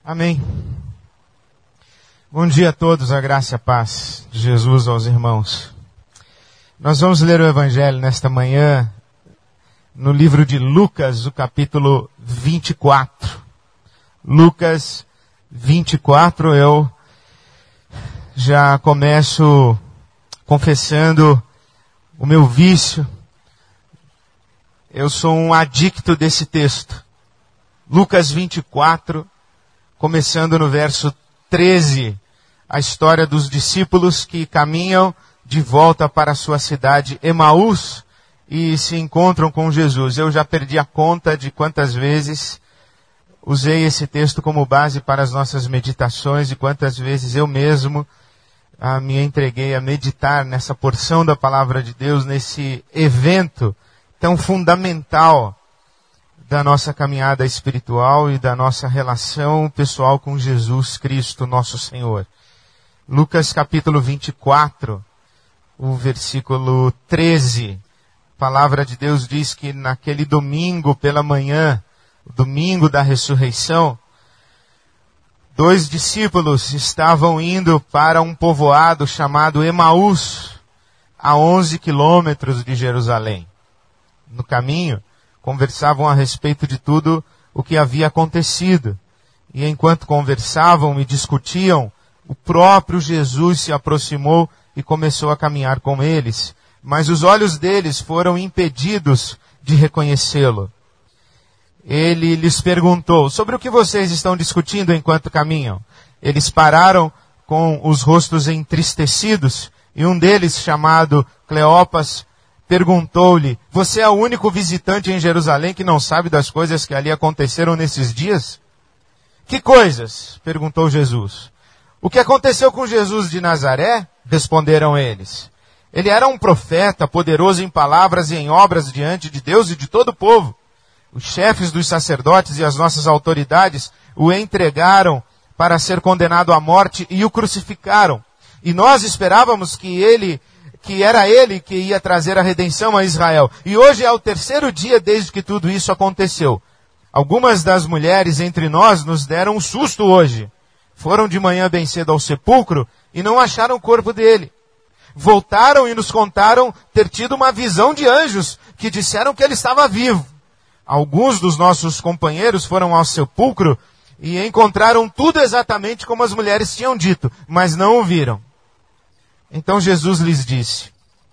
Amém. Bom dia a todos, a graça e a paz de Jesus aos irmãos. Nós vamos ler o Evangelho nesta manhã no livro de Lucas, o capítulo 24. Lucas 24, eu já começo confessando o meu vício. Eu sou um adicto desse texto. Lucas 24, começando no verso 13, a história dos discípulos que caminham de volta para a sua cidade Emaús e se encontram com Jesus. Eu já perdi a conta de quantas vezes usei esse texto como base para as nossas meditações e quantas vezes eu mesmo me entreguei a meditar nessa porção da palavra de Deus, nesse evento tão fundamental da nossa caminhada espiritual e da nossa relação pessoal com Jesus Cristo, nosso Senhor. Lucas capítulo 24, o versículo 13, a palavra de Deus diz que naquele domingo pela manhã, o domingo da ressurreição, 2 discípulos estavam indo para um povoado chamado Emaús, a 11 quilômetros de Jerusalém. No caminho, conversavam a respeito de tudo o que havia acontecido. E enquanto conversavam e discutiam, o próprio Jesus se aproximou e começou a caminhar com eles. Mas os olhos deles foram impedidos de reconhecê-lo. Ele lhes perguntou: sobre o que vocês estão discutindo enquanto caminham? Eles pararam com os rostos entristecidos, e um deles, chamado Cleopas, perguntou-lhe: você é o único visitante em Jerusalém que não sabe das coisas que ali aconteceram nesses dias? Que coisas? Perguntou Jesus. O que aconteceu com Jesus de Nazaré? Responderam eles. Ele era um profeta, poderoso em palavras e em obras diante de Deus e de todo o povo. Os chefes dos sacerdotes e as nossas autoridades o entregaram para ser condenado à morte e o crucificaram. E nós esperávamos que era ele que ia trazer a redenção a Israel. E hoje é o 3º dia desde que tudo isso aconteceu. Algumas das mulheres entre nós nos deram um susto hoje. Foram de manhã bem cedo ao sepulcro e não acharam o corpo dele. Voltaram e nos contaram ter tido uma visão de anjos que disseram que ele estava vivo. Alguns dos nossos companheiros foram ao sepulcro e encontraram tudo exatamente como as mulheres tinham dito, mas não o viram. Então Jesus lhes disse: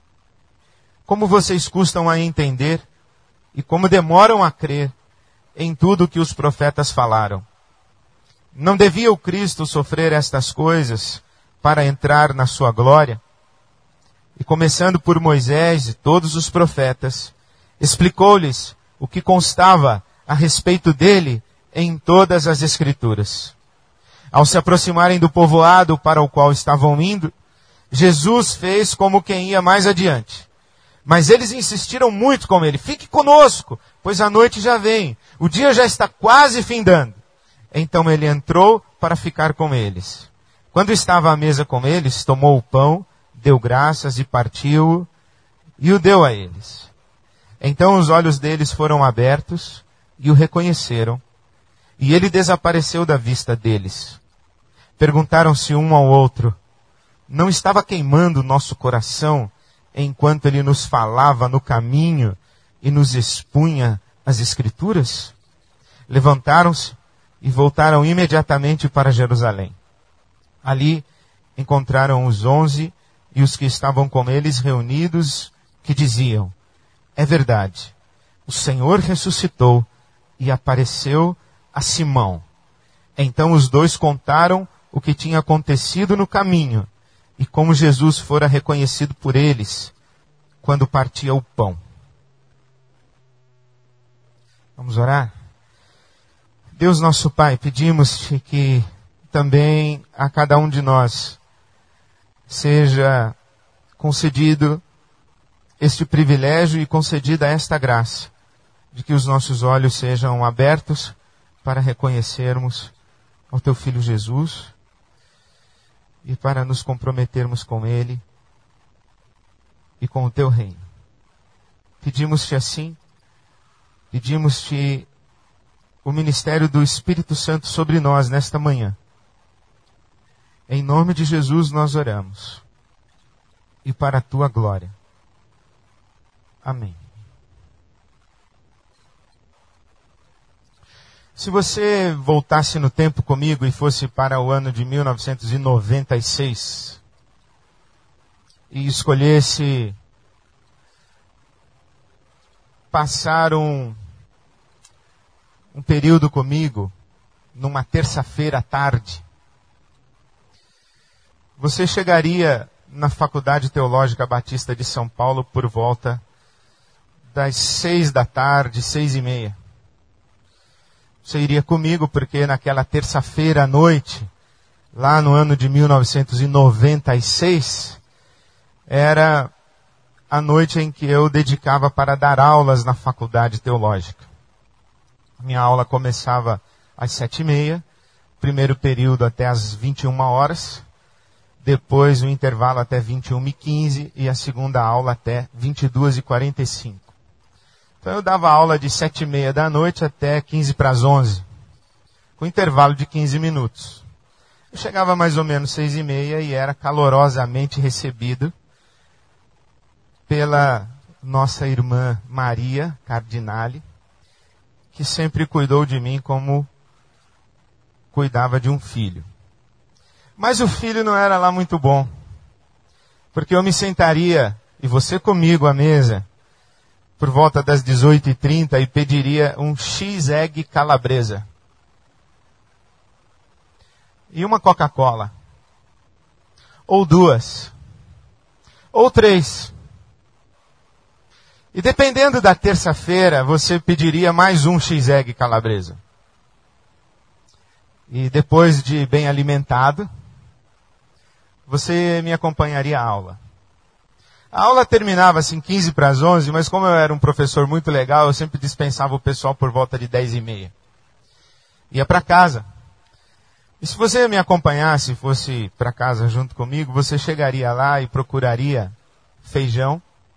como vocês custam a entender e como demoram a crer em tudo que os profetas falaram. Não devia o Cristo sofrer estas coisas para entrar na sua glória? E começando por Moisés e todos os profetas, explicou-lhes o que constava a respeito dele em todas as Escrituras. Ao se aproximarem do povoado para o qual estavam indo, Jesus fez como quem ia mais adiante. Mas eles insistiram muito com ele: fique conosco, pois a noite já vem, o dia já está quase findando. Então ele entrou para ficar com eles. Quando estava à mesa com eles, tomou o pão, deu graças e partiu-o e o deu a eles. Então os olhos deles foram abertos e o reconheceram, e ele desapareceu da vista deles. Perguntaram-se um ao outro: não estava queimando o nosso coração enquanto ele nos falava no caminho e nos expunha as Escrituras? Levantaram-se e voltaram imediatamente para Jerusalém. Ali encontraram os 11 e os que estavam com eles reunidos, que diziam: é verdade, o Senhor ressuscitou e apareceu a Simão. Então os 2 contaram o que tinha acontecido no caminho e como Jesus fora reconhecido por eles quando partia o pão. Vamos orar? Deus nosso Pai, pedimos-te que também a cada um de nós seja concedido este privilégio e concedida esta graça de que os nossos olhos sejam abertos para reconhecermos ao Teu Filho Jesus e para nos comprometermos com Ele e com o Teu reino. Pedimos-te assim, pedimos-te o ministério do Espírito Santo sobre nós nesta manhã. Em nome de Jesus nós oramos. E para a tua glória. Amém. Se você voltasse no tempo comigo e fosse para o ano de 1996 e escolhesse passar um período comigo numa terça-feira à tarde, você chegaria na Faculdade Teológica Batista de São Paulo por volta das 6 da tarde, 6:30. Você iria comigo porque naquela terça-feira à noite, lá no ano de 1996, era a noite em que eu dedicava para dar aulas na Faculdade Teológica. Minha aula começava às 7:30, primeiro período até às 21 horas, depois o intervalo até 21:15 e a segunda aula até 22:45. Então eu dava aula de 7:30 da noite até 15 para as 11, com intervalo de 15 minutos. Eu chegava mais ou menos 6:30 e era calorosamente recebido pela nossa irmã Maria Cardinale, que sempre cuidou de mim como cuidava de um filho. Mas o filho não era lá muito bom, porque eu me sentaria, e você comigo à mesa, por volta das 18:30 e pediria um X-Egg calabresa. E uma Coca-Cola. Ou 2. Ou 3. E dependendo da terça-feira, você pediria mais um X-Egg calabresa. E depois de bem alimentado, você me acompanharia à aula. A aula terminava assim 15 para as 11, mas como eu era um professor muito legal, eu sempre dispensava o pessoal por volta de 10:30. Ia para casa. E se você me acompanhasse, fosse para casa junto comigo, você chegaria lá e procuraria feijão,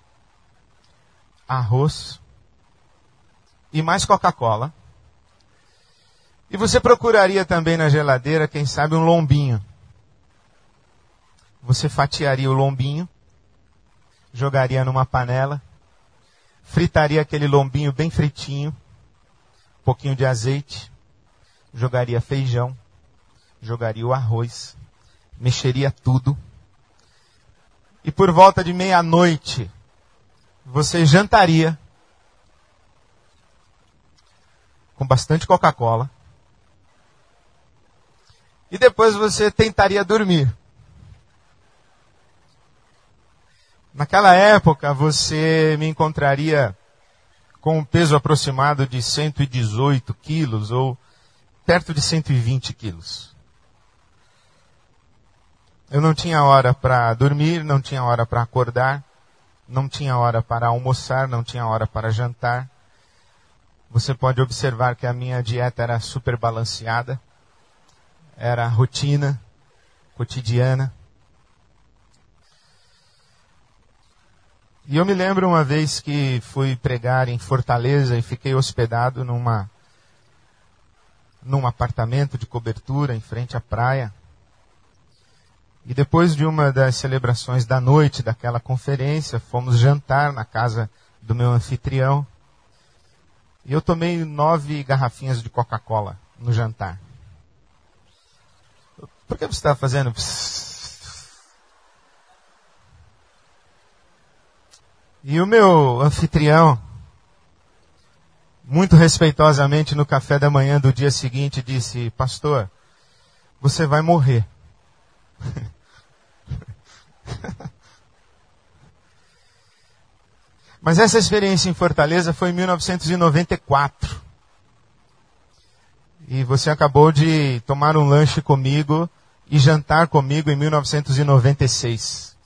arroz e mais Coca-Cola. E você procuraria também na geladeira, quem sabe, um lombinho. Você fatiaria o lombinho, jogaria numa panela, fritaria aquele lombinho bem fritinho, um pouquinho de azeite, jogaria feijão, jogaria o arroz, mexeria tudo. E por volta de meia-noite, você jantaria com bastante Coca-Cola. E depois você tentaria dormir. Naquela época, você me encontraria com um peso aproximado de 118 quilos ou perto de 120 quilos. Eu não tinha hora para dormir, não tinha hora para acordar, não tinha hora para almoçar, não tinha hora para jantar. Você pode observar que a minha dieta era super balanceada, era rotina, cotidiana. E eu me lembro uma vez que fui pregar em Fortaleza e fiquei hospedado num apartamento de cobertura em frente à praia. E depois de uma das celebrações da noite daquela conferência, fomos jantar na casa do meu anfitrião. E eu tomei 9 garrafinhas de Coca-Cola no jantar. Por que você está fazendo? E o meu anfitrião, muito respeitosamente no café da manhã do dia seguinte, disse: pastor, você vai morrer. Mas essa experiência em Fortaleza foi em 1994. E você acabou de tomar um lanche comigo e jantar comigo em 1996.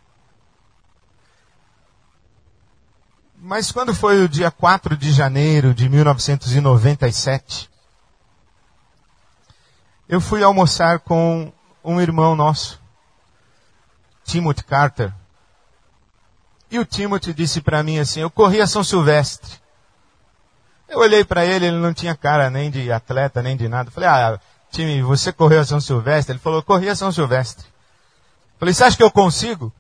Mas quando foi o dia 4 de janeiro de 1997, eu fui almoçar com um irmão nosso, Timothy Carter. E o Timothy disse para mim assim: eu corri a São Silvestre. Eu olhei para ele não tinha cara nem de atleta, nem de nada. Falei, time, você correu a São Silvestre? Ele falou, corri a São Silvestre. Falei, você acha que eu consigo?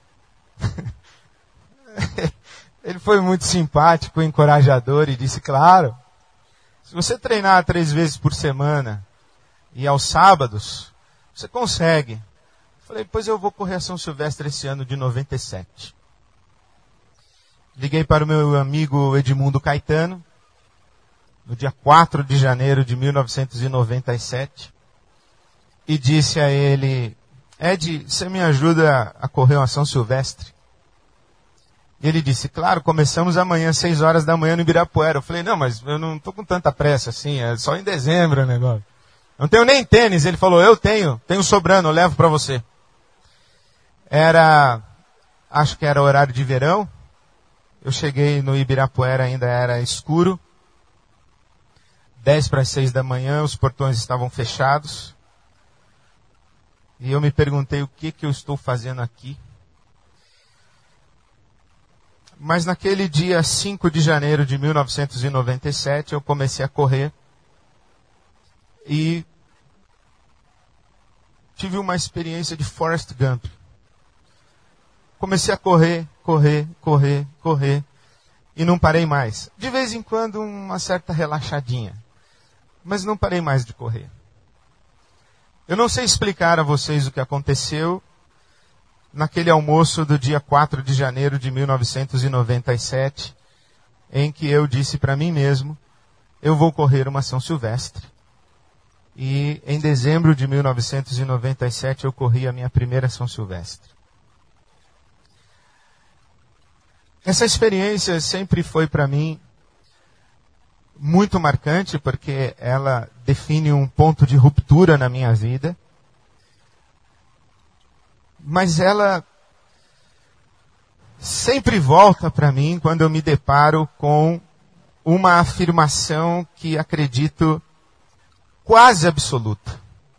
Ele foi muito simpático, encorajador e disse, claro, se você treinar 3 vezes por semana e aos sábados, você consegue. Falei, pois eu vou correr a São Silvestre esse ano de 97. Liguei para o meu amigo Edmundo Caetano, no dia 4 de janeiro de 1997, e disse a ele, Ed, você me ajuda a correr uma São Silvestre? E ele disse, claro, começamos amanhã, 6 horas da manhã no Ibirapuera. Eu falei, não, mas eu não estou com tanta pressa assim, é só em dezembro o negócio. Não tenho nem tênis. Ele falou, eu tenho sobrando, eu levo para você. Acho que era horário de verão. Eu cheguei no Ibirapuera, ainda era escuro. 10 para as 6 da manhã, os portões estavam fechados. E eu me perguntei o que eu estou fazendo aqui. Mas naquele dia 5 de janeiro de 1997, eu comecei a correr. E tive uma experiência de Forrest Gump. Comecei a correr. E não parei mais. De vez em quando, uma certa relaxadinha. Mas não parei mais de correr. Eu não sei explicar a vocês o que aconteceu naquele almoço do dia 4 de janeiro de 1997, em que eu disse para mim mesmo, eu vou correr uma São Silvestre. E em dezembro de 1997 eu corri a minha primeira São Silvestre. Essa experiência sempre foi para mim muito marcante, porque ela define um ponto de ruptura na minha vida. Mas ela sempre volta para mim quando eu me deparo com uma afirmação que acredito quase absoluta.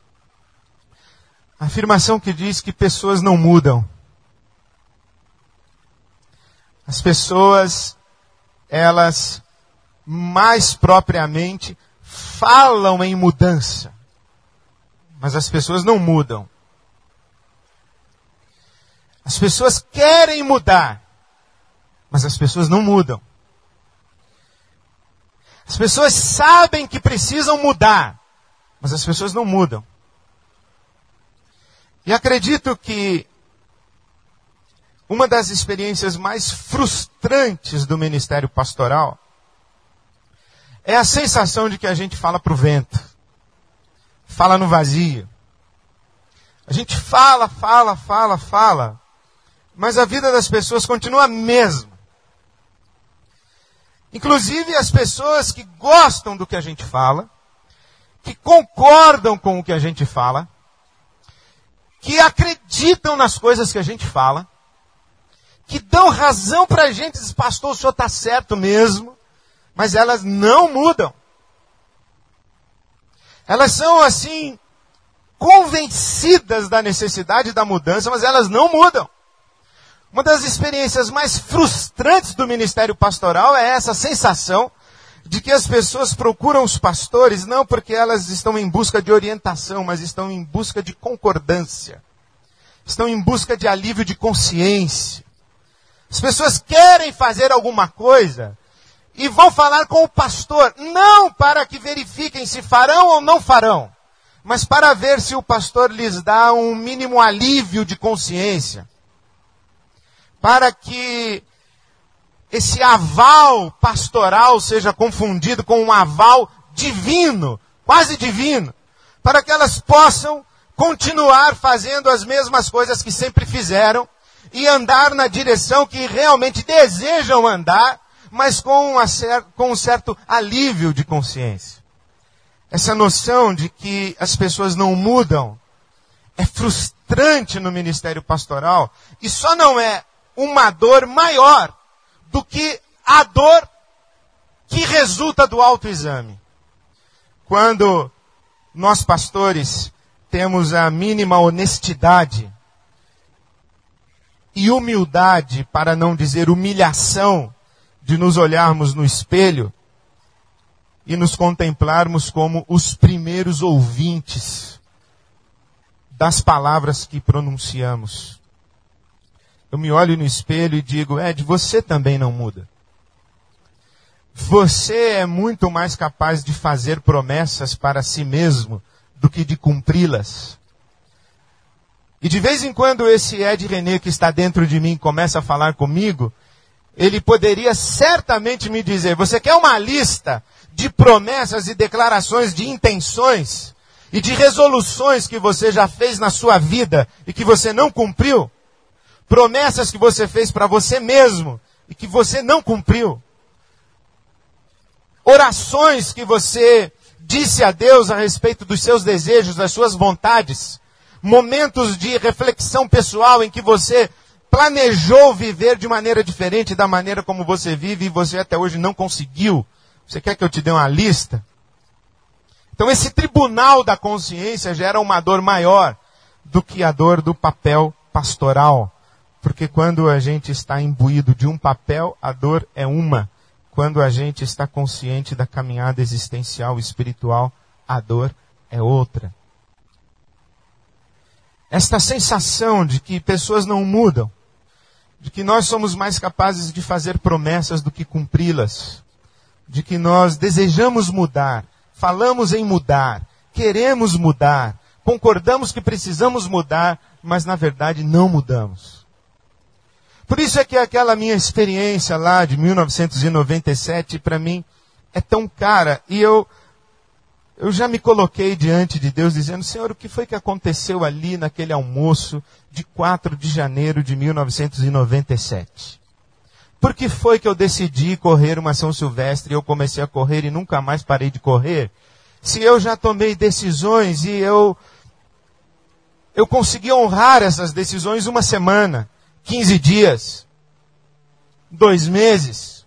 A afirmação que diz que pessoas não mudam. As pessoas, elas mais propriamente falam em mudança, mas as pessoas não mudam. As pessoas querem mudar, mas as pessoas não mudam. As pessoas sabem que precisam mudar, mas as pessoas não mudam. E acredito que uma das experiências mais frustrantes do ministério pastoral é a sensação de que a gente fala para o vento, fala no vazio. A gente fala, mas a vida das pessoas continua a mesma. Inclusive as pessoas que gostam do que a gente fala, que concordam com o que a gente fala, que acreditam nas coisas que a gente fala, que dão razão para a gente, diz, pastor, o senhor está certo mesmo, mas elas não mudam. Elas são assim, convencidas da necessidade da mudança, mas elas não mudam. Uma das experiências mais frustrantes do ministério pastoral é essa sensação de que as pessoas procuram os pastores não porque elas estão em busca de orientação, mas estão em busca de concordância. Estão em busca de alívio de consciência. As pessoas querem fazer alguma coisa e vão falar com o pastor, não para que verifiquem se farão ou não farão, mas para ver se o pastor lhes dá um mínimo alívio de consciência. Para que esse aval pastoral seja confundido com um aval divino, quase divino, para que elas possam continuar fazendo as mesmas coisas que sempre fizeram e andar na direção que realmente desejam andar, mas com um certo alívio de consciência. Essa noção de que as pessoas não mudam é frustrante no ministério pastoral e só não é uma dor maior do que a dor que resulta do autoexame. Quando nós pastores temos a mínima honestidade e humildade, para não dizer humilhação, de nos olharmos no espelho e nos contemplarmos como os primeiros ouvintes das palavras que pronunciamos. Eu me olho no espelho e digo, Ed, você também não muda. Você é muito mais capaz de fazer promessas para si mesmo do que de cumpri-las. E de vez em quando esse Ed René que está dentro de mim começa a falar comigo, ele poderia certamente me dizer, você quer uma lista de promessas e declarações de intenções e de resoluções que você já fez na sua vida e que você não cumpriu? Promessas que você fez para você mesmo e que você não cumpriu? Orações que você disse a Deus a respeito dos seus desejos, das suas vontades? Momentos de reflexão pessoal em que você planejou viver de maneira diferente da maneira como você vive e você até hoje não conseguiu? Você quer que eu te dê uma lista? Então esse tribunal da consciência gera uma dor maior do que a dor do papel pastoral. Porque quando a gente está imbuído de um papel, a dor é uma. Quando a gente está consciente da caminhada existencial e espiritual, a dor é outra. Esta sensação de que pessoas não mudam, de que nós somos mais capazes de fazer promessas do que cumpri-las, de que nós desejamos mudar, falamos em mudar, queremos mudar, concordamos que precisamos mudar, mas na verdade não mudamos. Por isso é que aquela minha experiência lá de 1997, para mim, é tão cara. E eu já me coloquei diante de Deus dizendo, Senhor, o que foi que aconteceu ali naquele almoço de 4 de janeiro de 1997? Por que foi que eu decidi correr uma São Silvestre e eu comecei a correr e nunca mais parei de correr? Se eu já tomei decisões e eu consegui honrar essas decisões uma semana, 15 dias, 2 meses.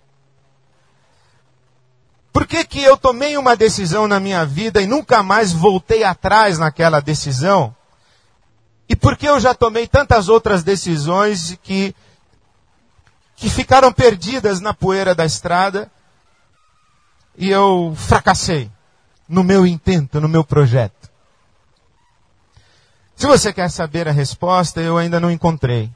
Por que que eu tomei uma decisão na minha vida e nunca mais voltei atrás naquela decisão? E por que eu já tomei tantas outras decisões que ficaram perdidas na poeira da estrada e eu fracassei no meu intento, no meu projeto? Se você quer saber a resposta, eu ainda não encontrei.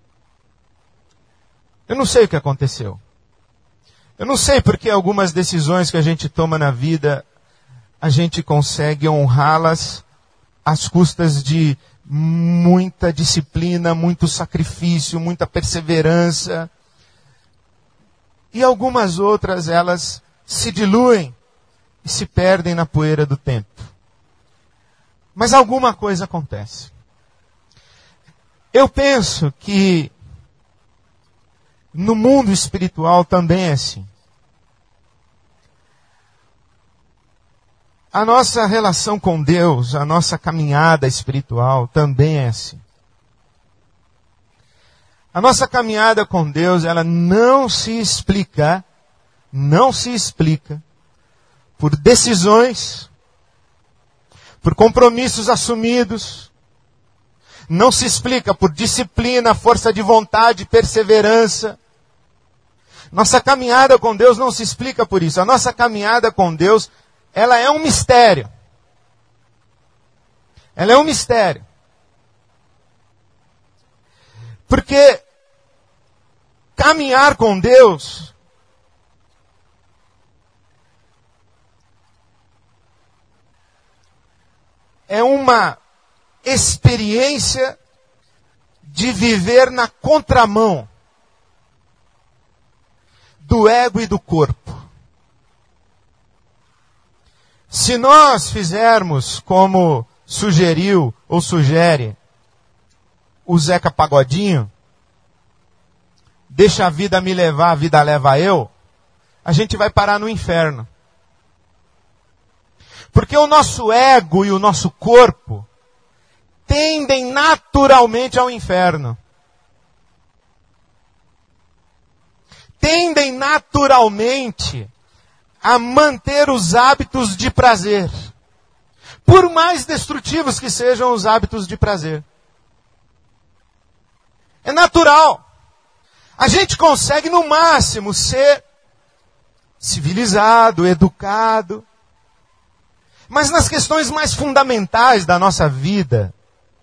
Eu não sei o que aconteceu. Eu não sei porque algumas decisões que a gente toma na vida, a gente consegue honrá-las às custas de muita disciplina, muito sacrifício, muita perseverança. E algumas outras, elas se diluem e se perdem na poeira do tempo. Mas alguma coisa acontece. Eu penso que no mundo espiritual também é assim. A nossa relação com Deus, a nossa caminhada espiritual também é assim. A nossa caminhada com Deus, ela não se explica por decisões, por compromissos assumidos, não se explica por disciplina, força de vontade, perseverança. Nossa caminhada com Deus não se explica por isso. A nossa caminhada com Deus, ela é um mistério. Ela é um mistério. Porque caminhar com Deus é uma experiência de viver na contramão do ego e do corpo. Se nós fizermos como sugeriu ou sugere o Zeca Pagodinho, deixa a vida me levar, a vida leva eu, a gente vai parar no inferno. Porque o nosso ego e o nosso corpo tendem naturalmente ao inferno. Tendem naturalmente a manter os hábitos de prazer. Por mais destrutivos que sejam os hábitos de prazer. É natural. A gente consegue no máximo ser civilizado, educado. Mas nas questões mais fundamentais da nossa vida,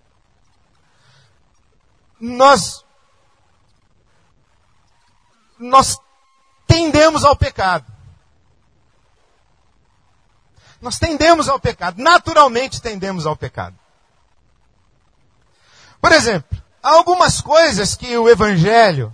nós tendemos ao pecado. Nós tendemos ao pecado, naturalmente tendemos ao pecado. Por exemplo, há algumas coisas que o Evangelho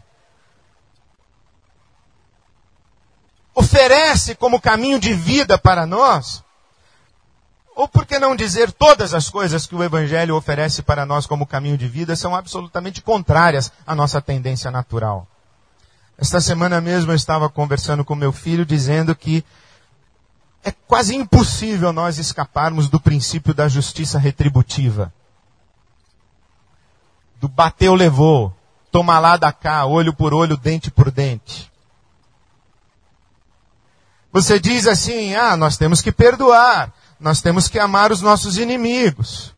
oferece como caminho de vida para nós, ou por que não dizer todas as coisas que o Evangelho oferece para nós como caminho de vida são absolutamente contrárias à nossa tendência natural. Esta semana mesmo eu estava conversando com meu filho dizendo que é quase impossível nós escaparmos do princípio da justiça retributiva. Do bateu, levou, toma lá da cá, olho por olho, dente por dente. Você diz assim, nós temos que perdoar, nós temos que amar os nossos inimigos.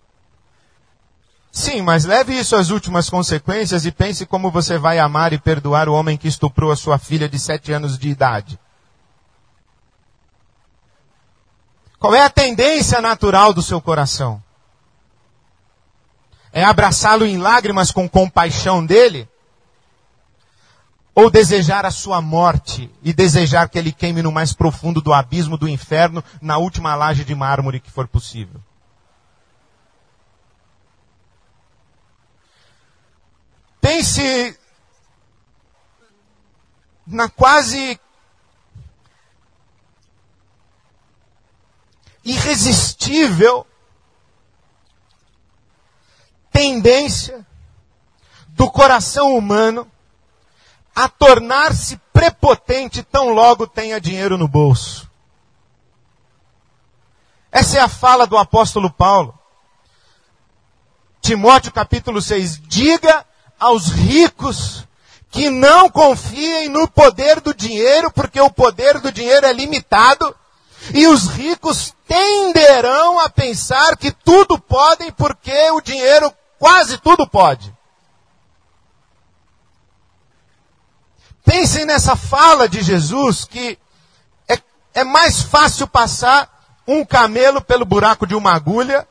Sim, mas leve isso às últimas consequências e pense como você vai amar e perdoar o homem que estuprou a sua filha de 7 anos de idade. Qual é a tendência natural do seu coração? É abraçá-lo em lágrimas com compaixão dele? Ou desejar a sua morte e desejar que ele queime no mais profundo do abismo do inferno, na última laje de mármore que for possível? Pense na quase irresistível tendência do coração humano a tornar-se prepotente tão logo tenha dinheiro no bolso. Essa é a fala do apóstolo Paulo. Timóteo capítulo 6, diga aos ricos que não confiem no poder do dinheiro, porque o poder do dinheiro é limitado, e os ricos tenderão a pensar que tudo podem, porque o dinheiro quase tudo pode. Pensem nessa fala de Jesus, que é mais fácil passar um camelo pelo buraco de uma agulha.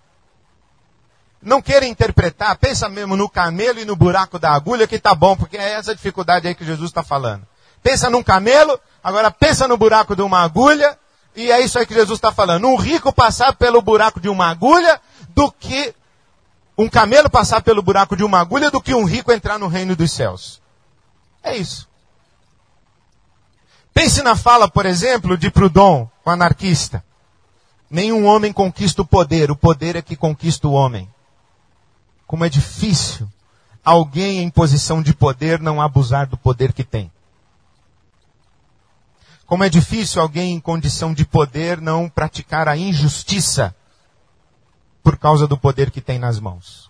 Não queira interpretar, pensa mesmo no camelo e no buraco da agulha, que tá bom, porque é essa dificuldade aí que Jesus está falando. Pensa num camelo, agora pensa no buraco de uma agulha, e é isso aí que Jesus está falando. Um rico passar pelo buraco de uma agulha, do que um camelo passar pelo buraco de uma agulha, do que um rico entrar no reino dos céus. É isso. Pense na fala, por exemplo, de Proudhon, o anarquista. Nenhum homem conquista o poder é que conquista o homem. Como é difícil alguém em posição de poder não abusar do poder que tem. Como é difícil alguém em condição de poder não praticar a injustiça por causa do poder que tem nas mãos.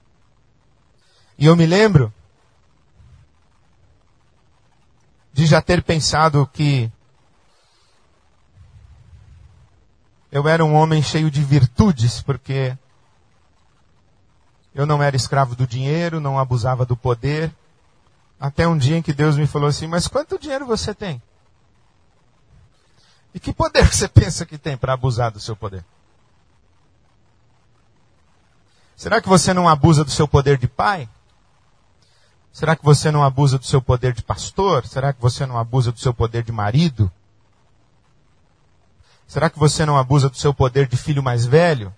E eu me lembro de já ter pensado que eu era um homem cheio de virtudes, porque eu não era escravo do dinheiro, não abusava do poder. Até um dia em que Deus me falou assim, mas quanto dinheiro você tem? E que poder você pensa que tem para abusar do seu poder? Será que você não abusa do seu poder de pai? Será que você não abusa do seu poder de pastor? Será que você não abusa do seu poder de marido? Será que você não abusa do seu poder de filho mais velho?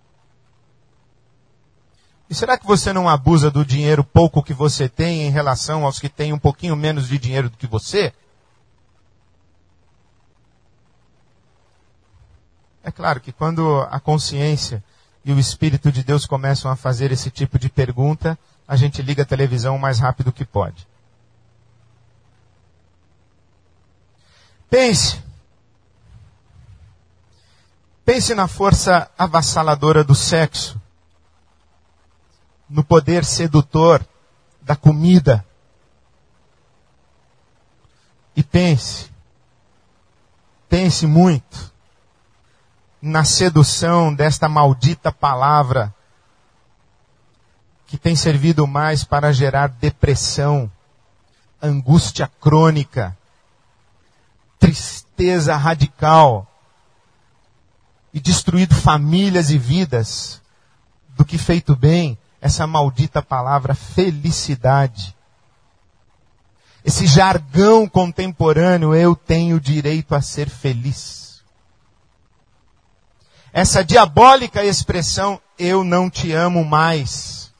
E será que você não abusa do dinheiro pouco que você tem em relação aos que têm um pouquinho menos de dinheiro do que você? É claro que quando a consciência e o Espírito de Deus começam a fazer esse tipo de pergunta, a gente liga a televisão o mais rápido que pode. Pense na força avassaladora do sexo, no poder sedutor da comida. E pense muito na sedução desta maldita palavra que tem servido mais para gerar depressão, angústia crônica, certeza radical e destruído famílias e vidas do que feito bem essa maldita palavra felicidade. Esse jargão contemporâneo, eu tenho direito a ser feliz. Essa diabólica expressão, eu não te amo mais.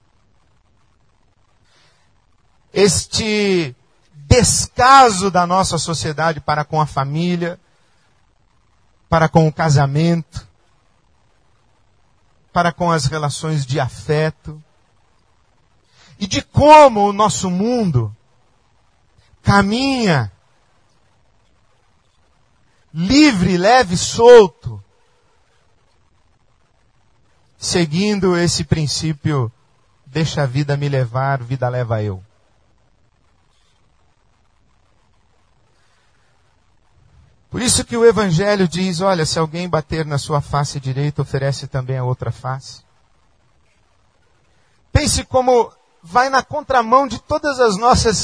Este descaso da nossa sociedade para com a família, para com o casamento, para com as relações de afeto, e de como o nosso mundo caminha livre, leve, solto, seguindo esse princípio, deixa a vida me levar, vida leva eu. Por isso que o Evangelho diz, olha, se alguém bater na sua face direita, oferece também a outra face. Pense como vai na contramão de todas as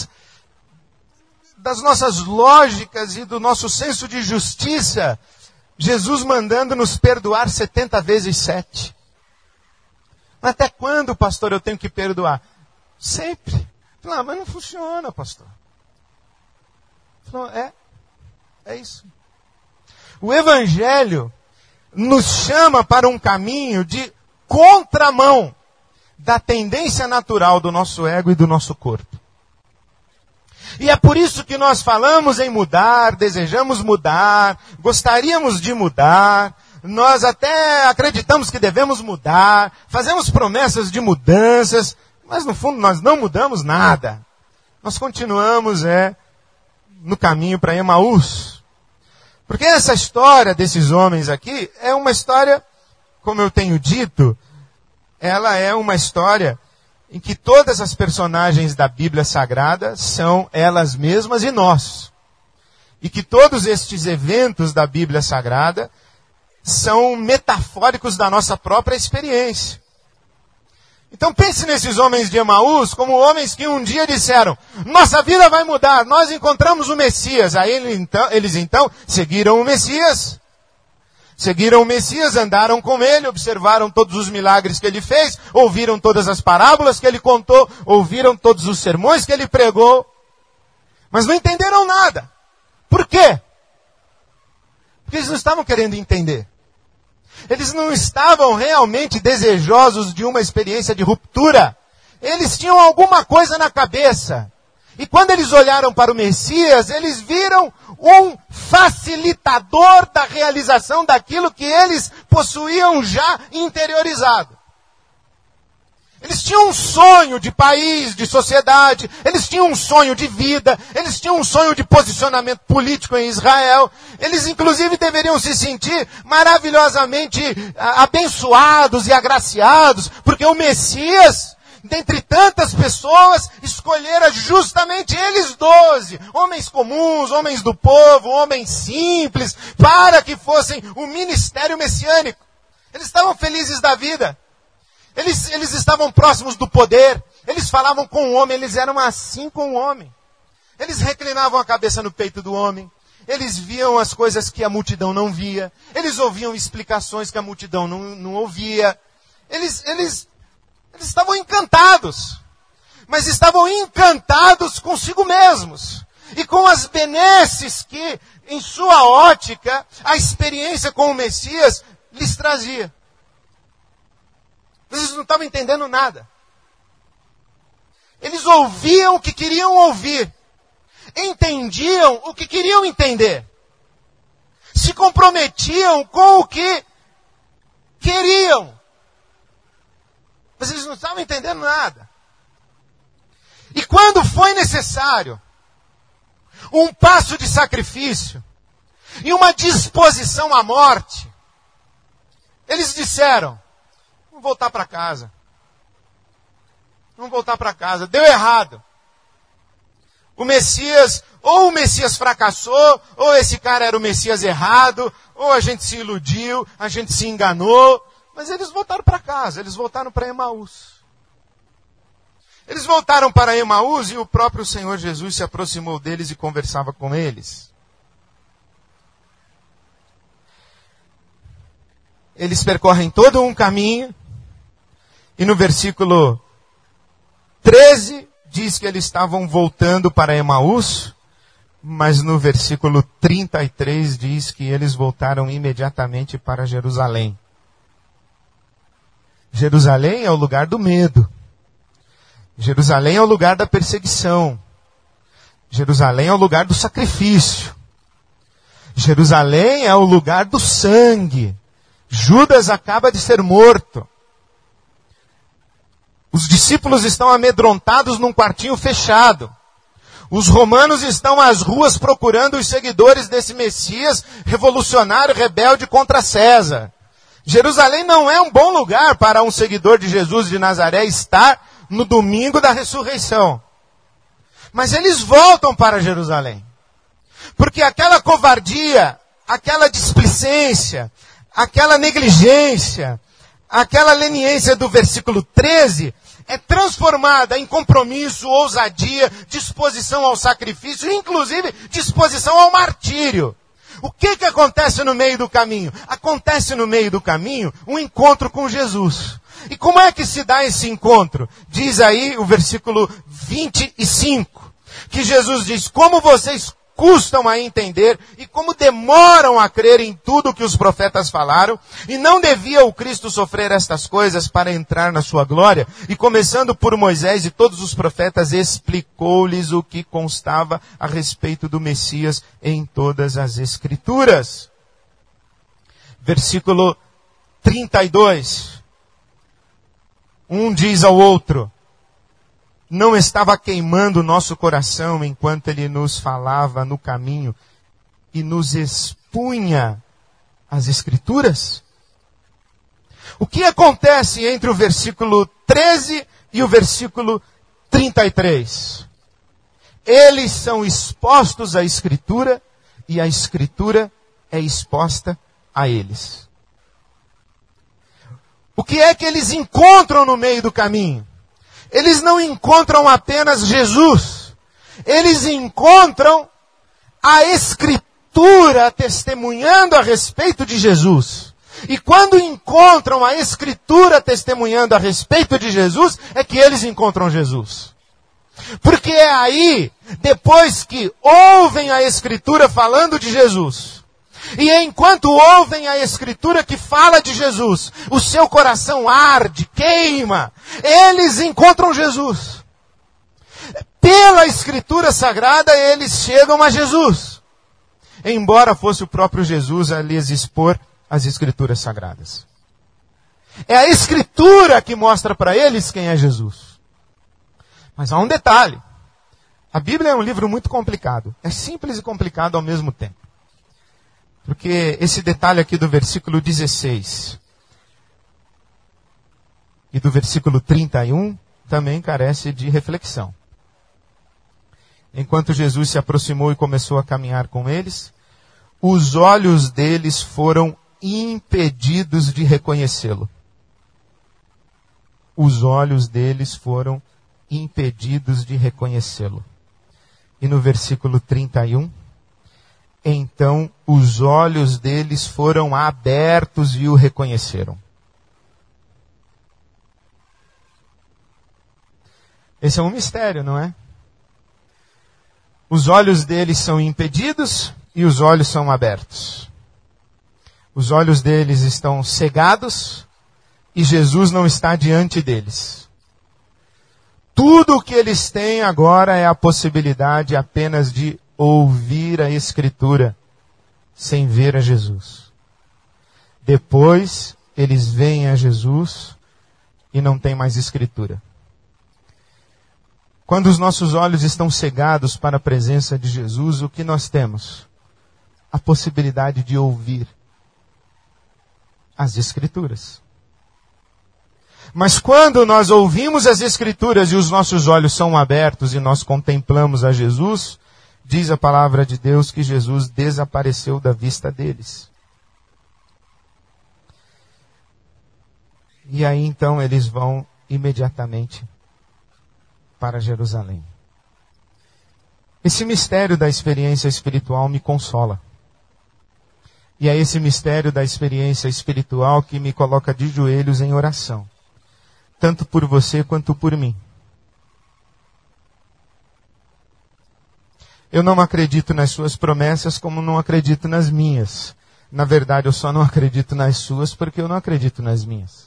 das nossas lógicas e do nosso senso de justiça, Jesus mandando nos perdoar 70 vezes 7. Até quando, pastor, eu tenho que perdoar? Sempre. Mas não funciona, pastor. É isso. O Evangelho nos chama para um caminho de contramão da tendência natural do nosso ego e do nosso corpo. E é por isso que nós falamos em mudar, desejamos mudar, gostaríamos de mudar, nós até acreditamos que devemos mudar, fazemos promessas de mudanças, mas no fundo nós não mudamos nada. Nós continuamos no caminho para Emaús. Porque essa história desses homens aqui é uma história, como eu tenho dito, ela é uma história em que todas as personagens da Bíblia Sagrada são elas mesmas e nós. E que todos estes eventos da Bíblia Sagrada são metafóricos da nossa própria experiência. Então pense nesses homens de Emaús como homens que um dia disseram, nossa vida vai mudar, nós encontramos o Messias. Aí eles então seguiram o Messias. Seguiram o Messias, andaram com ele, observaram todos os milagres que ele fez, ouviram todas as parábolas que ele contou, ouviram todos os sermões que ele pregou, mas não entenderam nada. Por quê? Porque eles não estavam querendo entender. Eles não estavam realmente desejosos de uma experiência de ruptura. Eles tinham alguma coisa na cabeça. E quando eles olharam para o Messias, eles viram um facilitador da realização daquilo que eles possuíam já interiorizado. Eles tinham um sonho de país, de sociedade, eles tinham um sonho de vida, eles tinham um sonho de posicionamento político em Israel. Eles inclusive deveriam se sentir maravilhosamente abençoados e agraciados, porque o Messias, dentre tantas pessoas, escolhera justamente eles 12, homens comuns, homens do povo, homens simples, para que fossem o ministério messiânico. Eles estavam felizes da vida. Eles estavam próximos do poder. Eles falavam com o homem, eles eram assim com o homem. Eles reclinavam a cabeça no peito do homem. Eles viam as coisas que a multidão não via. Eles ouviam explicações que a multidão não ouvia. Eles estavam encantados. Mas estavam encantados consigo mesmos. E com as benesses que, em sua ótica, a experiência com o Messias lhes trazia. Eles não estavam entendendo nada. Eles ouviam o que queriam ouvir. Entendiam o que queriam entender. Se comprometiam com o que queriam. Mas eles não estavam entendendo nada. E quando foi necessário um passo de sacrifício e uma disposição à morte, eles disseram, vamos voltar para casa. Vamos voltar para casa. Deu errado. O Messias fracassou, ou esse cara era o Messias errado, ou a gente se iludiu, a gente se enganou. Mas eles voltaram para casa, eles voltaram para Emaús. Eles voltaram para Emaús e o próprio Senhor Jesus se aproximou deles e conversava com eles. eles percorrem todo um caminho, e no versículo 13 diz que eles estavam voltando para Emaús, mas no versículo 33 diz que eles voltaram imediatamente para Jerusalém. Jerusalém é o lugar do medo. Jerusalém é o lugar da perseguição. Jerusalém é o lugar do sacrifício. Jerusalém é o lugar do sangue. Judas acaba de ser morto. Os discípulos estão amedrontados num quartinho fechado. Os romanos estão às ruas procurando os seguidores desse Messias revolucionário, rebelde contra César. Jerusalém não é um bom lugar para um seguidor de Jesus de Nazaré estar no domingo da ressurreição. Mas eles voltam para Jerusalém. Porque aquela covardia, aquela displicência, aquela negligência, aquela leniência do versículo 13 é transformada em compromisso, ousadia, disposição ao sacrifício, inclusive disposição ao martírio. O que acontece no meio do caminho? Acontece no meio do caminho um encontro com Jesus. E como é que se dá esse encontro? Diz aí o versículo 25, que Jesus diz: como vocês custam a entender e como demoram a crer em tudo que os profetas falaram, e não devia o Cristo sofrer estas coisas para entrar na sua glória? E começando por Moisés e todos os profetas, explicou-lhes o que constava a respeito do Messias em todas as Escrituras. Versículo 32. Um diz ao outro: não estava queimando o nosso coração enquanto ele nos falava no caminho e nos expunha as Escrituras? O que acontece entre o versículo 13 e o versículo 33? Eles são expostos à Escritura e a Escritura é exposta a eles. O que é que eles encontram no meio do caminho? Eles não encontram apenas Jesus. Eles encontram a Escritura testemunhando a respeito de Jesus. E quando encontram a Escritura testemunhando a respeito de Jesus, é que eles encontram Jesus. Porque é aí, depois que ouvem a Escritura falando de Jesus, e enquanto ouvem a Escritura que fala de Jesus, o seu coração arde, queima. Eles encontram Jesus. Pela Escritura Sagrada, eles chegam a Jesus. Embora fosse o próprio Jesus a lhes expor as Escrituras Sagradas. É a Escritura que mostra para eles quem é Jesus. Mas há um detalhe. A Bíblia é um livro muito complicado. É simples e complicado ao mesmo tempo. Porque esse detalhe aqui do versículo 16 e do versículo 31 também carece de reflexão. Enquanto Jesus se aproximou e começou a caminhar com eles, os olhos deles foram impedidos de reconhecê-lo. Os olhos deles foram impedidos de reconhecê-lo. E no versículo 31... então os olhos deles foram abertos e o reconheceram. Esse é um mistério, não é? Os olhos deles são impedidos e os olhos são abertos. Os olhos deles estão cegados e Jesus não está diante deles. Tudo o que eles têm agora é a possibilidade apenas de ouvir a Escritura sem ver a Jesus. Depois, eles veem a Jesus e não tem mais Escritura. Quando os nossos olhos estão cegados para a presença de Jesus, o que nós temos? A possibilidade de ouvir as Escrituras. Mas quando nós ouvimos as Escrituras e os nossos olhos são abertos e nós contemplamos a Jesus, diz a palavra de Deus que Jesus desapareceu da vista deles. E aí então eles vão imediatamente para Jerusalém. Esse mistério da experiência espiritual me consola. E é esse mistério da experiência espiritual que me coloca de joelhos em oração. Tanto por você quanto por mim. Eu não acredito nas suas promessas como não acredito nas minhas. Na verdade, eu só não acredito nas suas porque eu não acredito nas minhas.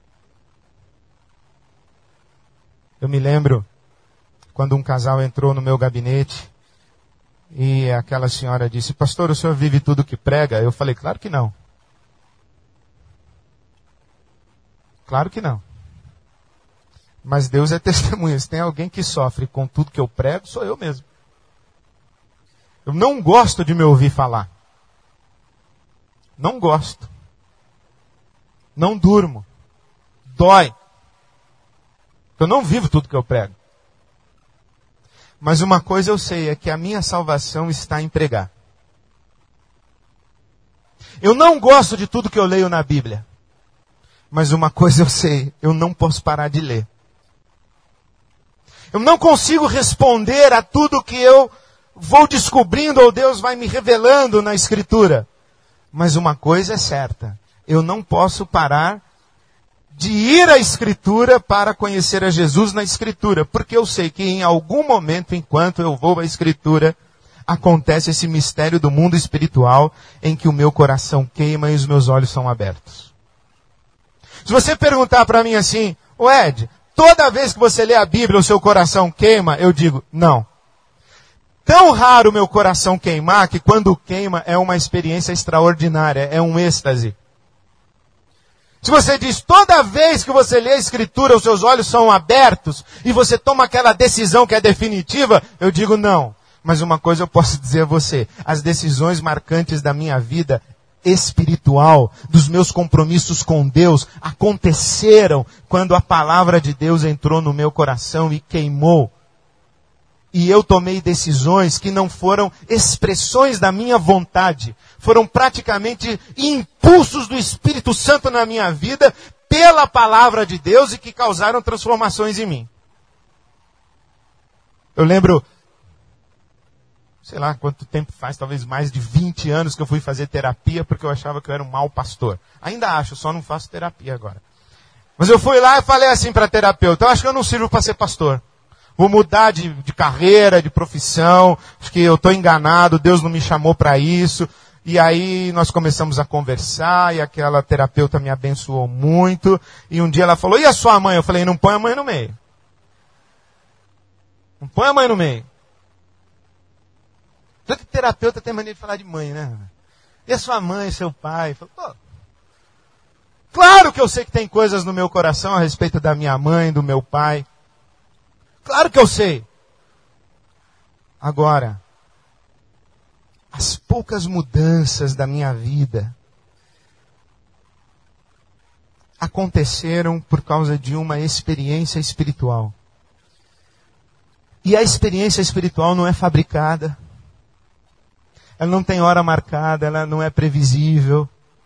Eu me lembro quando um casal entrou no meu gabinete e aquela senhora disse: pastor, o senhor vive tudo que prega? Eu falei: claro que não. Claro que não. Mas Deus é testemunha. Se tem alguém que sofre com tudo que eu prego, sou eu mesmo. Eu não gosto de me ouvir falar. Não gosto. Não durmo. Dói. Eu não vivo tudo que eu prego. Mas uma coisa eu sei, é que a minha salvação está em pregar. Eu não gosto de tudo que eu leio na Bíblia. Mas uma coisa eu sei, eu não posso parar de ler. Eu não consigo responder a tudo que eu vou descobrindo ou Deus vai me revelando na Escritura. Mas uma coisa é certa, eu não posso parar de ir à Escritura para conhecer a Jesus na Escritura, porque eu sei que em algum momento, enquanto eu vou à Escritura, acontece esse mistério do mundo espiritual em que o meu coração queima e os meus olhos são abertos. Se você perguntar para mim assim: ô Ed, toda vez que você lê a Bíblia o seu coração queima? Eu digo: não. Tão raro o meu coração queimar que quando queima é uma experiência extraordinária, é um êxtase. Se você diz: toda vez que você lê a Escritura os seus olhos são abertos e você toma aquela decisão que é definitiva, eu digo: não. Mas uma coisa eu posso dizer a você: as decisões marcantes da minha vida espiritual, dos meus compromissos com Deus, aconteceram quando a palavra de Deus entrou no meu coração e queimou. E eu tomei decisões que não foram expressões da minha vontade, foram praticamente impulsos do Espírito Santo na minha vida, pela palavra de Deus, e que causaram transformações em mim. Eu lembro, sei lá quanto tempo faz, talvez mais de 20 anos que eu fui fazer terapia, porque eu achava que eu era um mau pastor. Ainda acho, só não faço terapia agora. Mas eu fui lá e falei assim para a terapeuta: eu acho que eu não sirvo para ser pastor. Vou mudar de carreira, de profissão, acho que eu estou enganado, Deus não me chamou para isso. E aí nós começamos a conversar, e aquela terapeuta me abençoou muito. E um dia ela falou: e a sua mãe? Eu falei: não põe a mãe no meio. Não põe a mãe no meio. Todo terapeuta tem mania de falar de mãe, né? E a sua mãe, seu pai? Eu falei: pô, claro que eu sei que tem coisas no meu coração a respeito da minha mãe, do meu pai. Claro que eu sei. Agora, as poucas mudanças da minha vida aconteceram por causa de uma experiência espiritual. E a experiência espiritual não é fabricada. Ela não tem hora marcada, ela não é previsível.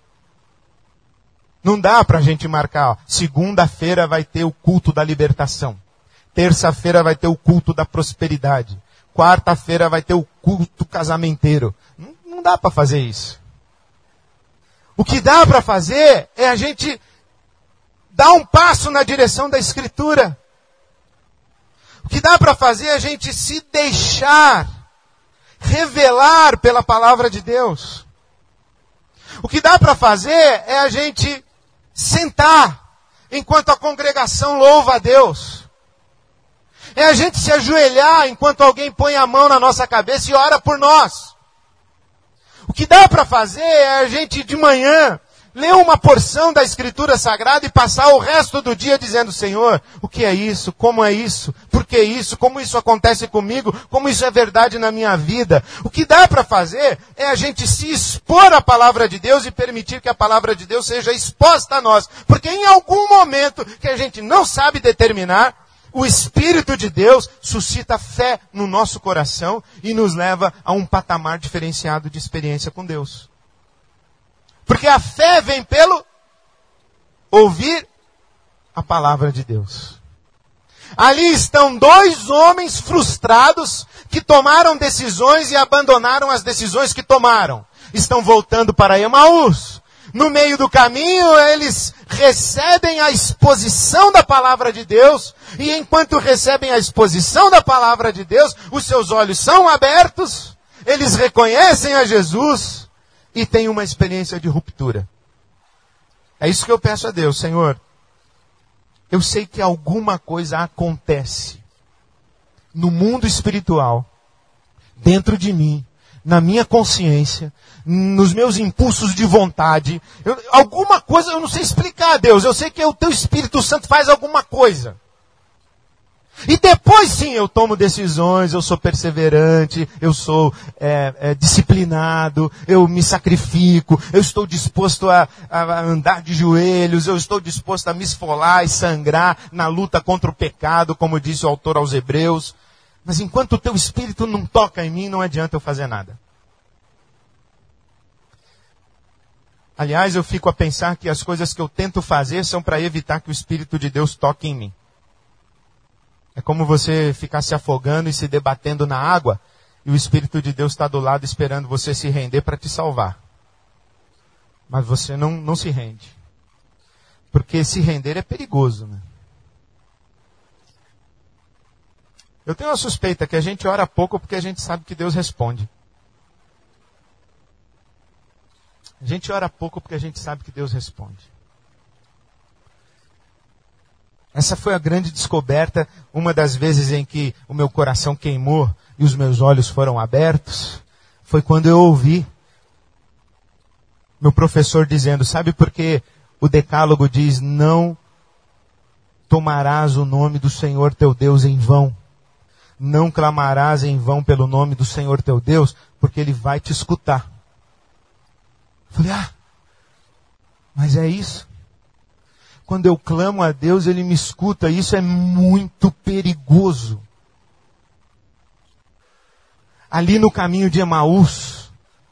Não dá para a gente marcar: ó, segunda-feira vai ter o culto da libertação. Terça-feira vai ter o culto da prosperidade. Quarta-feira vai ter o culto casamenteiro. Não dá para fazer isso. O que dá para fazer é a gente dar um passo na direção da Escritura. O que dá para fazer é a gente se deixar revelar pela palavra de Deus. O que dá para fazer é a gente sentar enquanto a congregação louva a Deus. É a gente se ajoelhar enquanto alguém põe a mão na nossa cabeça e ora por nós. O que dá para fazer é a gente de manhã ler uma porção da Escritura Sagrada e passar o resto do dia dizendo: Senhor, o que é isso? Como é isso? Por que isso? Como isso acontece comigo? Como isso é verdade na minha vida? O que dá para fazer é a gente se expor à palavra de Deus e permitir que a palavra de Deus seja exposta a nós. Porque em algum momento que a gente não sabe determinar, o Espírito de Deus suscita fé no nosso coração e nos leva a um patamar diferenciado de experiência com Deus. Porque a fé vem pelo ouvir a palavra de Deus. Ali estão dois homens frustrados que tomaram decisões e abandonaram as decisões que tomaram. estão voltando para Emaús. No meio do caminho, eles recebem a exposição da palavra de Deus, e enquanto recebem a exposição da palavra de Deus, os seus olhos são abertos, eles reconhecem a Jesus e têm uma experiência de ruptura. É isso que eu peço a Deus, Senhor. Eu sei que alguma coisa acontece no mundo espiritual, dentro de mim, na minha consciência, nos meus impulsos de vontade. Alguma coisa eu não sei explicar, Deus. Eu sei que o Teu Espírito Santo faz alguma coisa. E depois sim eu tomo decisões, eu sou perseverante, eu sou disciplinado, eu me sacrifico, eu estou disposto a andar de joelhos, eu estou disposto a me esfolar e sangrar na luta contra o pecado, como disse o autor aos Hebreus. Mas enquanto o Teu Espírito não toca em mim, não adianta eu fazer nada. Aliás, eu fico a pensar que as coisas que eu tento fazer são para evitar que o Espírito de Deus toque em mim. É como você ficar se afogando e se debatendo na água, e o Espírito de Deus está do lado esperando você se render para te salvar. Mas você não se rende. Porque se render é perigoso, né? Eu tenho uma suspeita que a gente ora pouco porque a gente sabe que Deus responde. A gente ora pouco porque a gente sabe que Deus responde. Essa foi a grande descoberta, uma das vezes em que o meu coração queimou e os meus olhos foram abertos, foi quando eu ouvi meu professor dizendo, sabe por que o decálogo diz, não tomarás o nome do Senhor teu Deus em vão? Não clamarás em vão pelo nome do Senhor teu Deus, porque Ele vai te escutar. Eu falei, mas é isso? Quando eu clamo a Deus, Ele me escuta. Isso é muito perigoso. Ali no caminho de Emaús,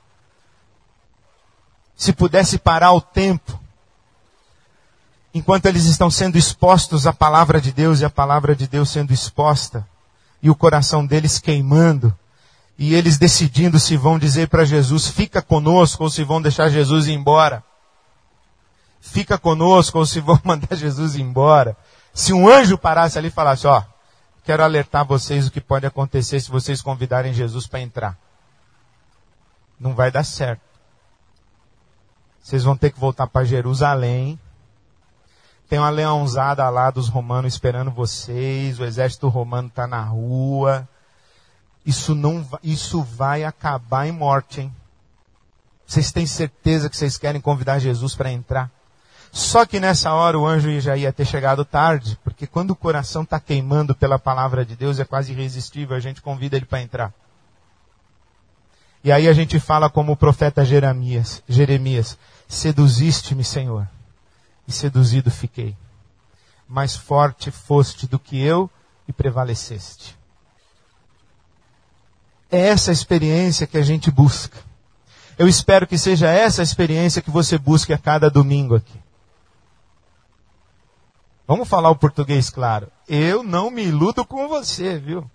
se pudesse parar o tempo, enquanto eles estão sendo expostos à palavra de Deus e a palavra de Deus sendo exposta, e o coração deles queimando, e eles decidindo se vão dizer para Jesus, fica conosco, ou se vão deixar Jesus ir embora. Fica conosco, ou se vão mandar Jesus embora. Se um anjo parasse ali e falasse, quero alertar vocês o que pode acontecer se vocês convidarem Jesus para entrar. Não vai dar certo. Vocês vão ter que voltar para Jerusalém. Tem uma leãozada lá dos romanos esperando vocês. O exército romano está na rua. Isso vai acabar em morte, hein? Vocês têm certeza que vocês querem convidar Jesus para entrar? Só que nessa hora o anjo já ia ter chegado tarde, porque quando o coração está queimando pela palavra de Deus, é quase irresistível, a gente convida ele para entrar. E aí a gente fala como o profeta Jeremias, seduziste-me, Senhor, e seduzido fiquei. Mais forte foste do que eu e prevaleceste. É essa experiência que a gente busca. Eu espero que seja essa experiência que você busque a cada domingo aqui. Vamos falar o português claro. Eu não me iludo com você, viu?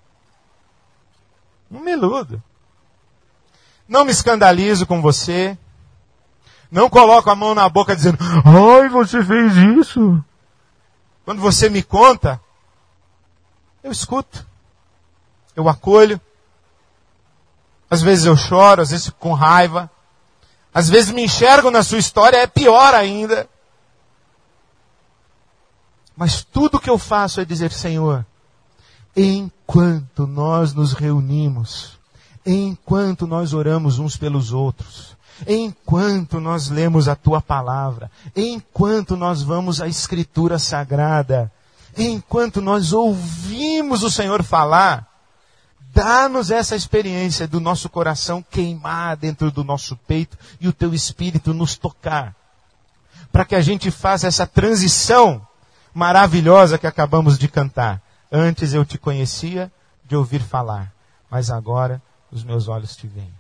Não me iludo. Não me escandalizo com você. Não coloco a mão na boca dizendo, ai, você fez isso. Quando você me conta, eu escuto. Eu acolho. Às vezes eu choro, às vezes fico com raiva. Às vezes me enxergo na sua história, é pior ainda. Mas tudo que eu faço é dizer, Senhor, enquanto nós nos reunimos, enquanto nós oramos uns pelos outros, enquanto nós lemos a Tua palavra, enquanto nós vamos à Escritura Sagrada, enquanto nós ouvimos o Senhor falar, dá-nos essa experiência do nosso coração queimar dentro do nosso peito e o Teu Espírito nos tocar, para que a gente faça essa transição maravilhosa que acabamos de cantar. Antes eu te conhecia de ouvir falar, mas agora os meus olhos te veem.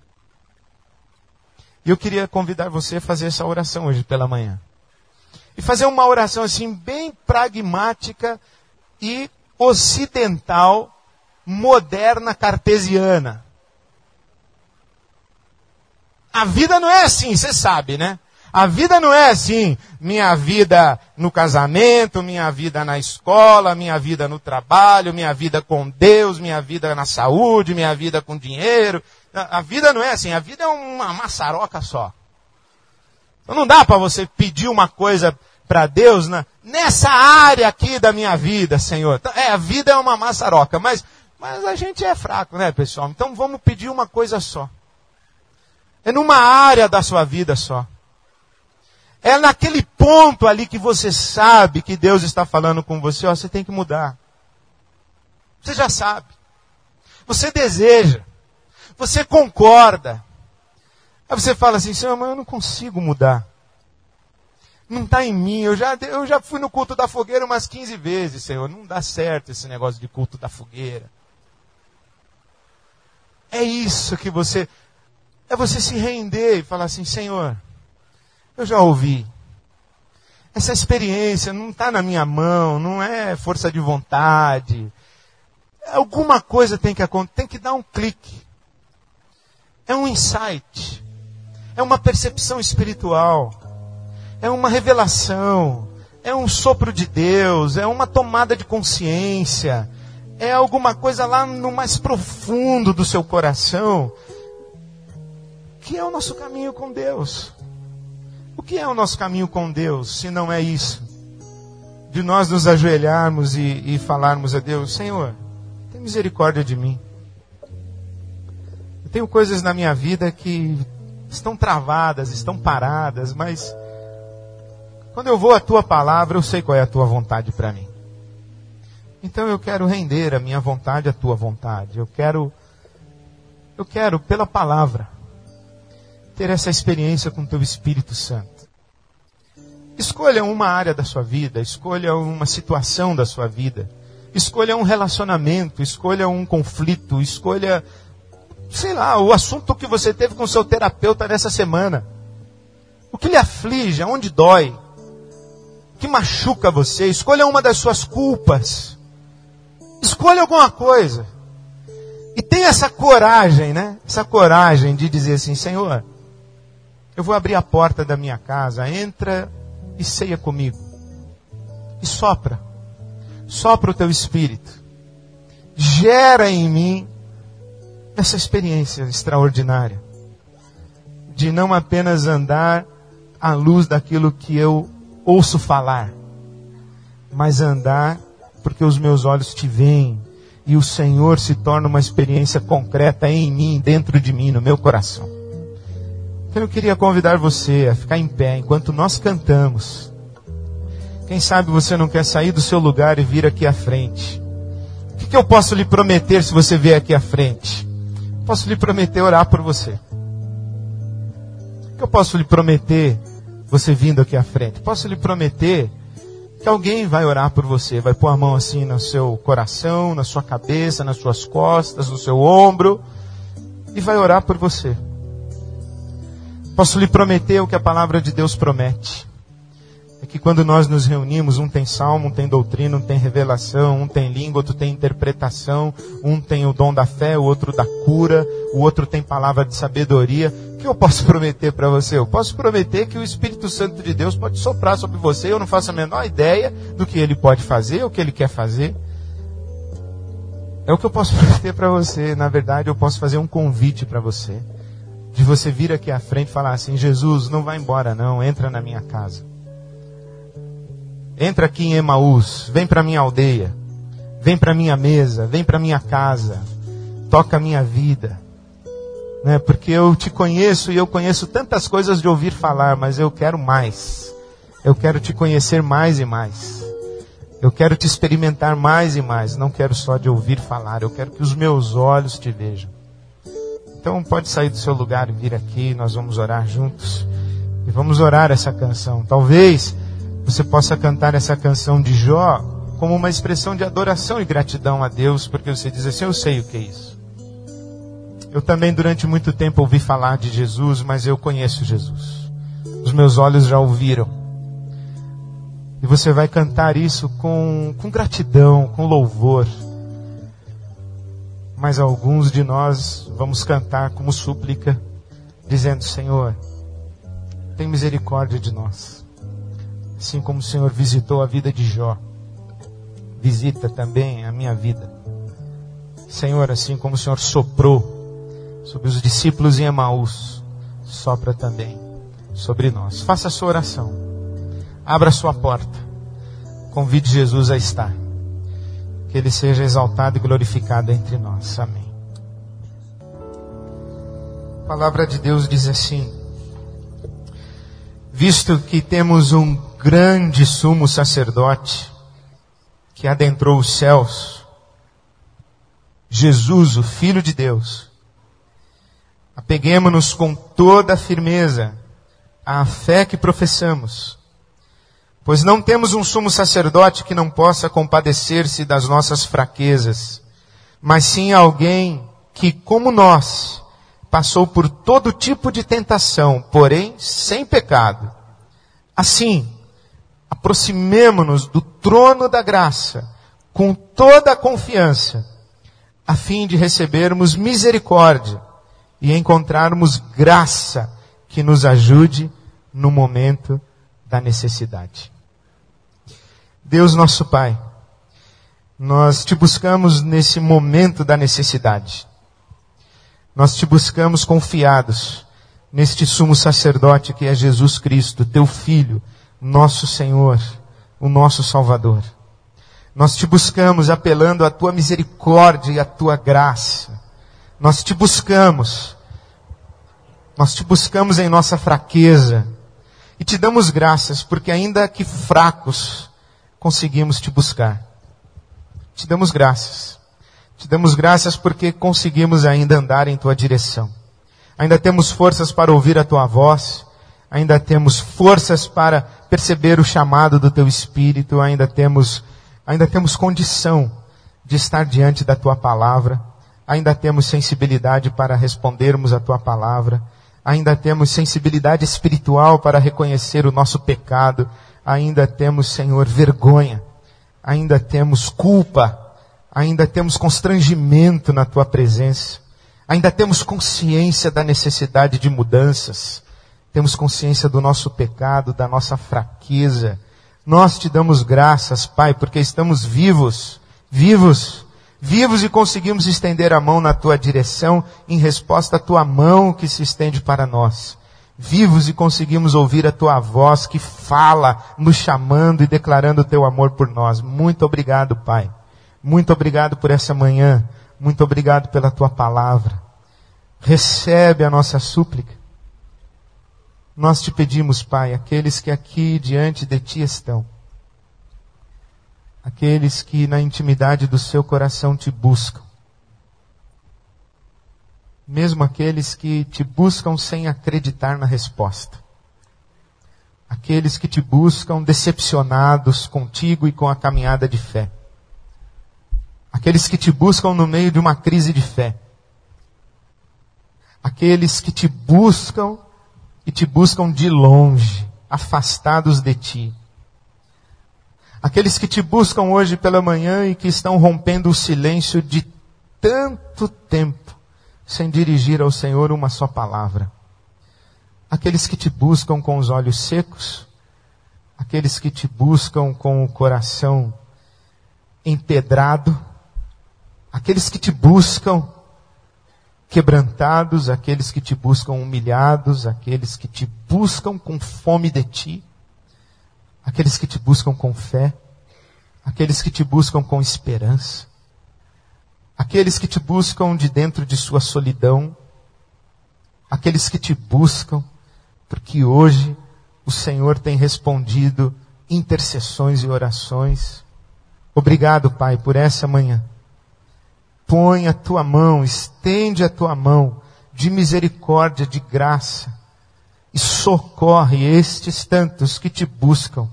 E eu queria convidar você a fazer essa oração hoje pela manhã. E fazer uma oração assim bem pragmática e ocidental, moderna, cartesiana. A vida não é assim, você sabe, né? A vida não é assim, minha vida no casamento, minha vida na escola, minha vida no trabalho, minha vida com Deus, minha vida na saúde, minha vida com dinheiro. A vida não é assim, a vida é uma maçaroca só. Então não dá para você pedir uma coisa para Deus nessa área aqui da minha vida, Senhor. A vida é uma maçaroca, mas a gente é fraco, né, pessoal? Então vamos pedir uma coisa só. É numa área da sua vida só. É naquele ponto ali que você sabe que Deus está falando com você, você tem que mudar. Você já sabe. Você deseja. Você concorda. Aí você fala assim, Senhor, mas eu não consigo mudar. Não está em mim. Eu já fui no culto da fogueira umas 15 vezes, Senhor. Não dá certo esse negócio de culto da fogueira. É isso que você... É você se render e falar assim, Senhor, eu já ouvi. Essa experiência não está na minha mão, não é força de vontade. Alguma coisa tem que acontecer, tem que dar um clique. É um insight. É uma percepção espiritual. É uma revelação. É um sopro de Deus. É uma tomada de consciência. É alguma coisa lá no mais profundo do seu coração, que é o nosso caminho com Deus. O que é o nosso caminho com Deus, se não é isso? De nós nos ajoelharmos e falarmos a Deus, Senhor, tem misericórdia de mim. Eu tenho coisas na minha vida que estão travadas, estão paradas, mas quando eu vou à Tua palavra, eu sei qual é a Tua vontade para mim. Então eu quero render a minha vontade à Tua vontade. Eu quero, pela palavra, ter essa experiência com o Teu Espírito Santo. Escolha uma área da sua vida, escolha uma situação da sua vida, escolha um relacionamento, escolha um conflito, escolha, sei lá, o assunto que você teve com o seu terapeuta nessa semana. O que lhe aflige, aonde dói, o que machuca você, escolha uma das suas culpas. Escolha alguma coisa. E tenha essa coragem, né? Essa coragem de dizer assim, Senhor, eu vou abrir a porta da minha casa, entra e ceia comigo. E sopra. Sopra o teu espírito. Gera em mim essa experiência extraordinária. De não apenas andar à luz daquilo que eu ouço falar, mas andar porque os meus olhos te veem e o Senhor se torna uma experiência concreta em mim, dentro de mim, no meu coração. Então eu queria convidar você a ficar em pé enquanto nós cantamos. Quem sabe você não quer sair do seu lugar e vir aqui à frente. O que eu posso lhe prometer se você vier aqui à frente? Posso lhe prometer orar por você. O que eu posso lhe prometer você vindo aqui à frente? Posso lhe prometer que alguém vai orar por você, vai pôr a mão assim no seu coração, na sua cabeça, nas suas costas, no seu ombro, e vai orar por você. Posso lhe prometer o que a palavra de Deus promete. É que quando nós nos reunimos, um tem salmo, um tem doutrina, um tem revelação, um tem língua, outro tem interpretação, um tem o dom da fé, o outro da cura, o outro tem palavra de sabedoria. O que eu posso prometer para você? Eu posso prometer que o Espírito Santo de Deus pode soprar sobre você, eu não faço a menor ideia do que ele pode fazer, o que ele quer fazer. É o que eu posso prometer para você. Na verdade, eu posso fazer um convite para você. De você vir aqui à frente e falar assim, Jesus, não vai embora não, entra na minha casa. Entra aqui em Emaús, vem para minha aldeia, vem para minha mesa, vem para minha casa, toca a minha vida. Né? Porque eu te conheço e eu conheço tantas coisas de ouvir falar, mas eu quero mais. Eu quero te conhecer mais e mais. Eu quero te experimentar mais e mais. Não quero só de ouvir falar, eu quero que os meus olhos te vejam. Então pode sair do seu lugar e vir aqui, nós vamos orar juntos. E vamos orar essa canção. Talvez você possa cantar essa canção de Jó como uma expressão de adoração e gratidão a Deus, porque você diz assim, eu sei o que é isso. Eu também durante muito tempo ouvi falar de Jesus, mas eu conheço Jesus. Os meus olhos já ouviram. E você vai cantar isso com gratidão, com louvor. Mas alguns de nós vamos cantar como súplica, dizendo: Senhor, tem misericórdia de nós. Assim como o Senhor visitou a vida de Jó, visita também a minha vida. Senhor, assim como o Senhor soprou sobre os discípulos em Emaús, sopra também sobre nós. Faça a sua oração. Abra a sua porta. Convide Jesus a estar. Que Ele seja exaltado e glorificado entre nós. Amém. A palavra de Deus diz assim: visto que temos um grande sumo sacerdote que adentrou os céus, Jesus, o Filho de Deus, apeguemo-nos com toda a firmeza à fé que professamos, pois não temos um sumo sacerdote que não possa compadecer-se das nossas fraquezas, mas sim alguém que, como nós, passou por todo tipo de tentação, porém sem pecado. Assim, aproximemo-nos do trono da graça com toda a confiança, a fim de recebermos misericórdia e encontrarmos graça que nos ajude no momento da necessidade. Deus nosso Pai, nós te buscamos nesse momento da necessidade. Nós te buscamos confiados neste sumo sacerdote que é Jesus Cristo, teu Filho, nosso Senhor, o nosso Salvador. Nós te buscamos apelando à tua misericórdia e à tua graça. Nós te buscamos em nossa fraqueza e te damos graças porque ainda que fracos conseguimos te buscar. Te damos graças. Te damos graças porque conseguimos ainda andar em tua direção. Ainda temos forças para ouvir a tua voz. Ainda temos forças para perceber o chamado do teu Espírito. Ainda temos condição de estar diante da tua palavra. Ainda temos sensibilidade para respondermos a tua palavra. Ainda temos sensibilidade espiritual para reconhecer o nosso pecado. Ainda temos, Senhor, vergonha. Ainda temos culpa. Ainda temos constrangimento na tua presença. Ainda temos consciência da necessidade de mudanças. Temos consciência do nosso pecado, da nossa fraqueza. Nós te damos graças, Pai, porque estamos vivos e conseguimos estender a mão na tua direção em resposta à tua mão que se estende para nós. Vivos e conseguimos ouvir a tua voz que fala, nos chamando e declarando o teu amor por nós. Muito obrigado, Pai. Muito obrigado por essa manhã. Muito obrigado pela tua palavra. Recebe a nossa súplica. Nós te pedimos, Pai, aqueles que aqui diante de ti estão, aqueles que na intimidade do seu coração te buscam, mesmo aqueles que te buscam sem acreditar na resposta, aqueles que te buscam decepcionados contigo e com a caminhada de fé, aqueles que te buscam no meio de uma crise de fé, aqueles que te buscam e te buscam de longe, afastados de ti. Aqueles que te buscam hoje pela manhã e que estão rompendo o silêncio de tanto tempo, sem dirigir ao Senhor uma só palavra. Aqueles que te buscam com os olhos secos, aqueles que te buscam com o coração empedrado, aqueles que te buscam quebrantados, aqueles que te buscam humilhados, aqueles que te buscam com fome de ti, aqueles que te buscam com fé, aqueles que te buscam com esperança, aqueles que te buscam de dentro de sua solidão, aqueles que te buscam porque hoje o Senhor tem respondido intercessões e orações. Obrigado, Pai, por essa manhã. Põe a tua mão, estende a tua mão de misericórdia, de graça, e socorre estes tantos que te buscam.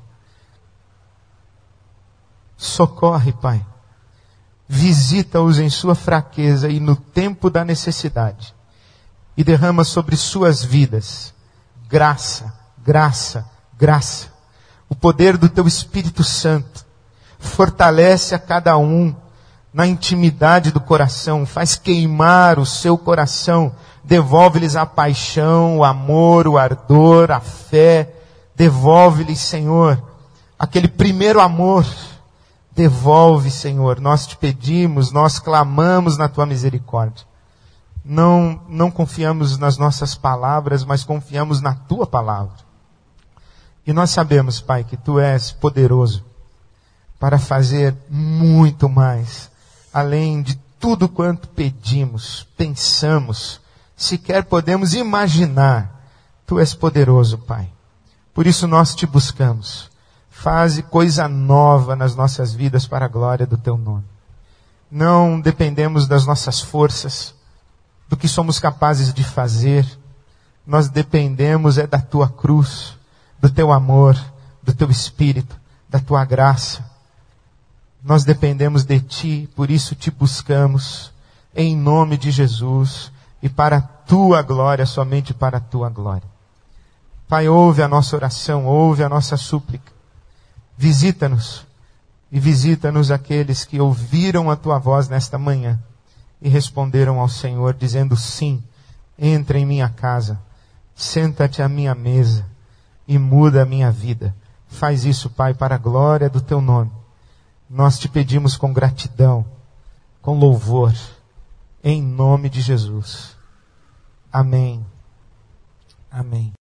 Socorre, Pai. Visita-os em sua fraqueza e no tempo da necessidade. E derrama sobre suas vidas graça, graça, graça. O poder do teu Espírito Santo fortalece a cada um na intimidade do coração, faz queimar o seu coração devolve-lhes a paixão, o amor, o ardor, a fé. Devolve-lhes, Senhor, aquele primeiro amor. Devolve, Senhor. Nós te pedimos, nós clamamos na tua misericórdia. Não confiamos nas nossas palavras, mas confiamos na tua palavra. E nós sabemos, Pai, que tu és poderoso para fazer muito mais, além de tudo quanto pedimos, pensamos, sequer podemos imaginar. Tu és poderoso, Pai. Por isso nós te buscamos. Faze coisa nova nas nossas vidas para a glória do teu nome. Não dependemos das nossas forças, do que somos capazes de fazer. Nós dependemos da tua cruz, do teu amor, do teu espírito, da tua graça. Nós dependemos de ti, por isso te buscamos, em nome de Jesus, e para a tua glória, somente para a tua glória. Pai, ouve a nossa oração, ouve a nossa súplica. Visita-nos, e visita-nos aqueles que ouviram a tua voz nesta manhã, e responderam ao Senhor, dizendo sim, entra em minha casa, senta-te à minha mesa, e muda a minha vida. Faz isso, Pai, para a glória do teu nome. Nós te pedimos com gratidão, com louvor, em nome de Jesus. Amém. Amém.